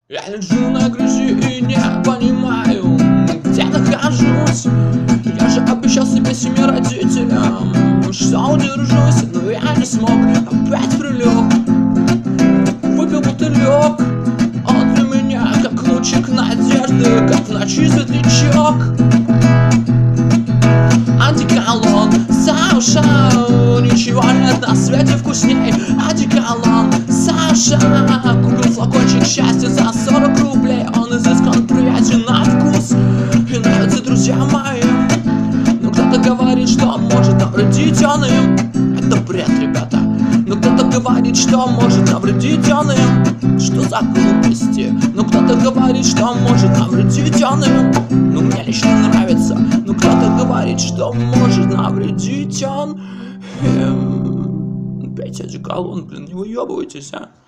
Я лежу на грязи и не понимаю, где нахожусь. Я же обещал себе семье родителям, что удержусь, но я не смог. Опять прилег, выпил бутылек. Он для меня как лучик надежды, как в ночи светлячок. Одеколон, Саша, ничего нет на свете вкусней. Одеколон, Саша, купил флакончик счастья за 40 рублей. Он изыскан, приятен на вкус и нравится друзьям моим. Но кто-то говорит, что может навредить он им. Это бред, ребята. Но кто-то говорит, что может навредить он им. Что за глупости? Но кто-то говорит, что может навредить он им. Ну мне лично нравится. Но кто-то говорит, что может навредить он им. Пейте одеколон, блин, не выебывайтесь, а.